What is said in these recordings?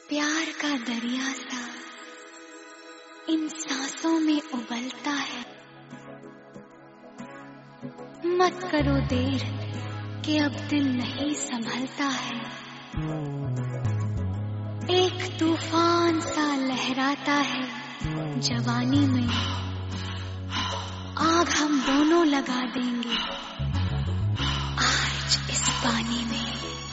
प्यार का दरिया सा इन सांसों में उबलता है। मत करो देर कि अब दिल नहीं संभलता है। एक तूफान सा लहराता है जवानी में, आग हम दोनों लगा देंगे आज इस पानी में।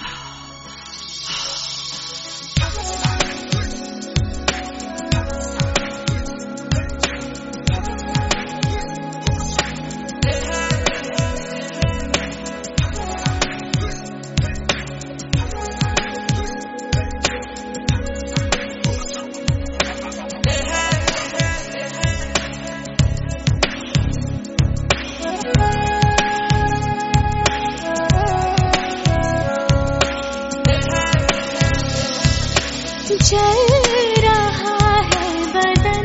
जल रहा है बदन,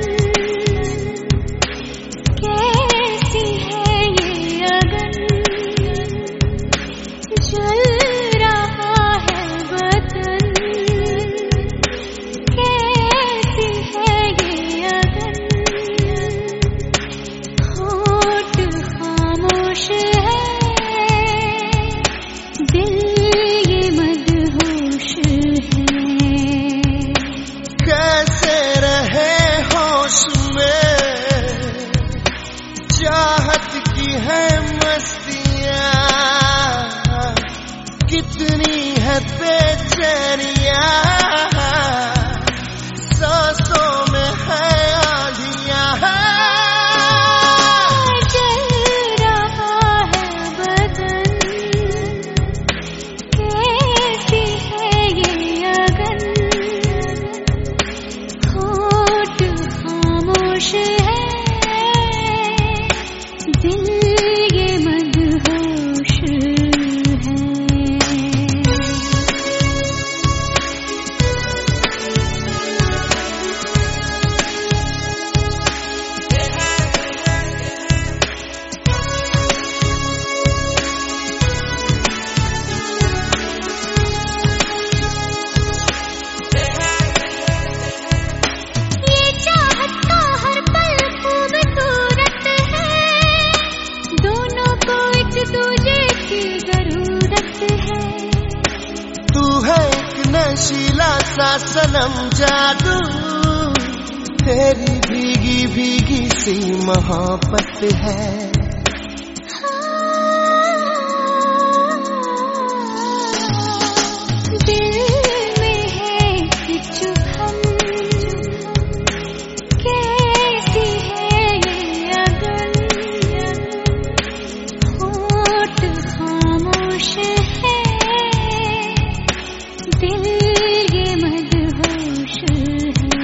कैसी है ये अगन। जल रहा है बदन, कैसी है ये अगन। होठ खामोश है, दिल ये मदहोश है। कैसे रहे होश में, चाहत की है मस्तियाँ, कितनी है बेचैनियाँ, सांसों में है आंधियाँ। जल रहा है बदन, कैसी है ये अगन। होठ खामोश है, दिल ये मदहोश है। ये चाहत का हर पल खूबसूरत है, दोनों को एक दूजे की जरूरत है। तू है एक नशीला सा सनम जादू, तेरी भीगी भीगी सी मोहब्बत है। दिल में है एक चुभन, कैसी है ये अगन। होठ खामोश है, दिल ये मदहोश है।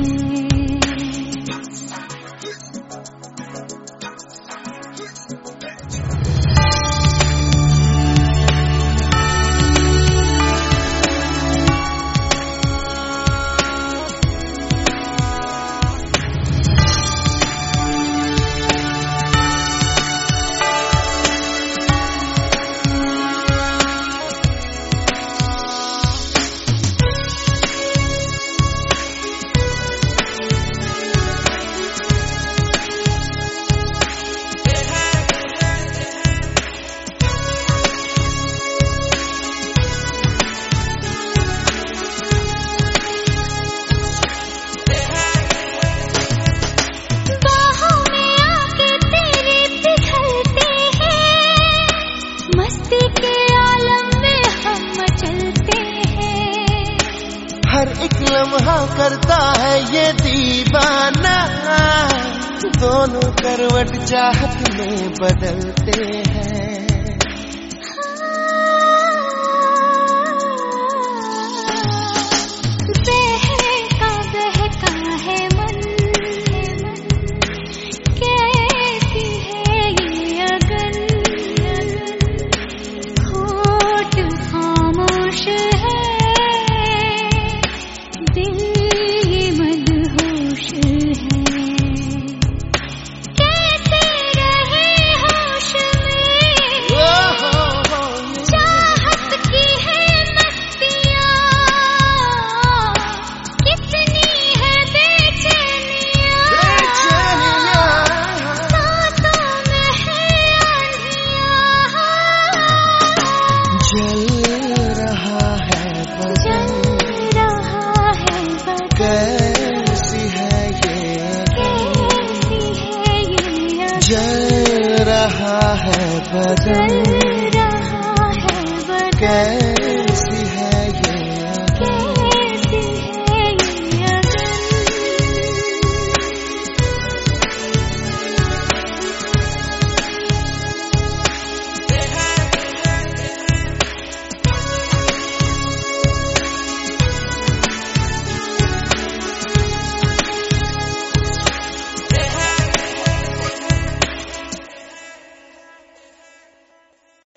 बाहों में आके तेरे पिघलते हैं, मस्ती के आलम में हम मचलते हैं। हर एक लम्हा करता है ये दीवाना, दोनों करवट चाहत में बदलते हैं। बहका है मन, कैसी है ये अगन। होठ खामोश है, दिल ये मदहोश है। कैसे रहे होश में, कैसे